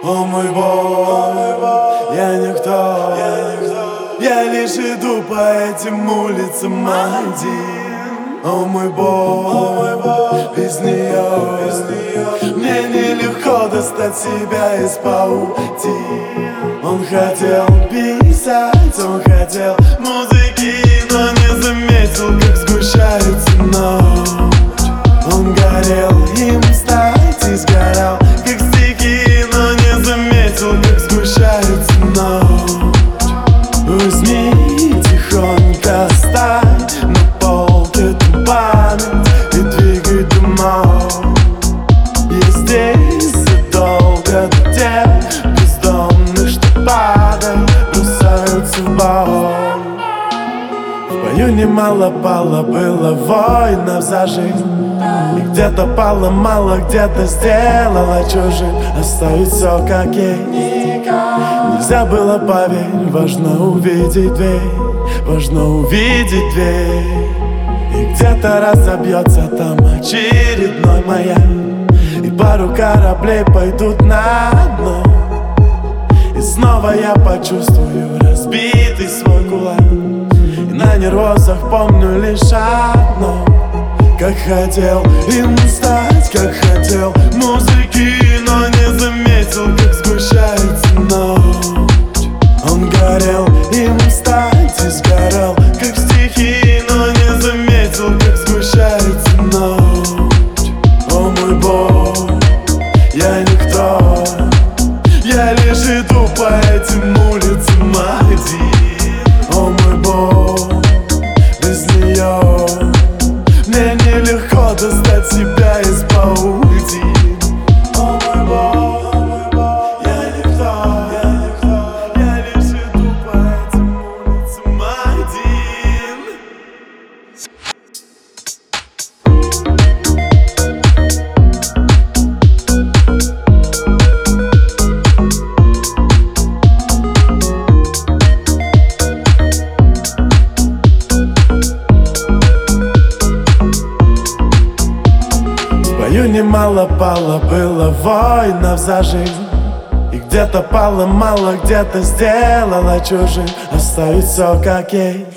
О мой Бог, я никто, я лишь иду по этим улицам один. О мой Бог, без нее мне нелегко достать себя из паутин. Он хотел писать, он хотел музыки, но не заметил, как сгущается ночь. Он горел им стать и сгорал, как стихи, но не заметил, как сгущается ночь. Возьми тихонько, стань на полке эту память и двигай домой. Я здесь задолго до тех бездомных, что падают, бросаются в боль. В бою немало пало, было воинов за жизнь, и где-то пало мало, где-то сделала чужим. Оставить все как есть нельзя было, поверь. Важно увидеть дверь, важно увидеть дверь. И где-то разобьется там очередной маяк, и пару кораблей пойдут на дно. И снова я почувствую разбитый свой кулак, и на нервозах помню лишь одно: как хотел им стать, как хотел музыки, но не заметил, как сгущается ночь. Он горел им стать и сгорал, как стихи, но не заметил, как сгущается ночь. О мой Бог, я никто, я лишь иду по этим улицам один. О мой Бог, без нее мне нелегко достать себя из паутин. О мой Бог, я никто, я лишь иду по этим улицам один. Немало пало, было воинов за жизнь, и где-то пало мало, где-то сделала чужим. Оставить все как есть